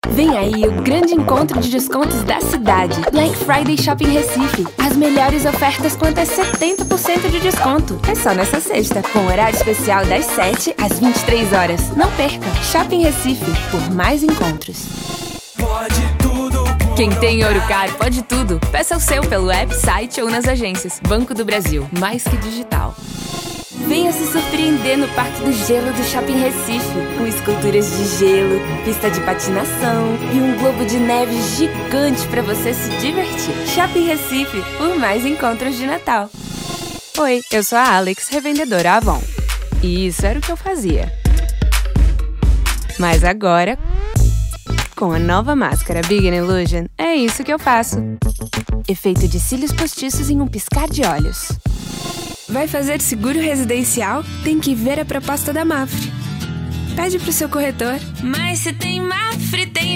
Vem aí o grande encontro de descontos da cidade. Black Friday Shopping Recife. As melhores ofertas com até 70% de desconto. É só nessa sexta, com horário especial das 7 às 23 horas. Não perca! Shopping Recife, por mais encontros. Pode tudo. Quem tem Ouro Caro pode tudo. Peça o seu pelo app, site ou nas agências. Banco do Brasil, mais que digital. Venha se surpreender no Parque do Gelo do Shopping Recife, com esculturas de gelo, pista de patinação e um globo de neve gigante para você se divertir. Shopping Recife, por mais encontros de Natal. Oi, eu sou a Alex, revendedora Avon. E isso era o que eu fazia. Mas agora, com a nova máscara Big Illusion, é isso que eu faço. Efeito de cílios postiços em um piscar de olhos. Vai fazer seguro residencial? Tem que ver a proposta da Mafre. Pede pro seu corretor. Mas se tem Mafre, tem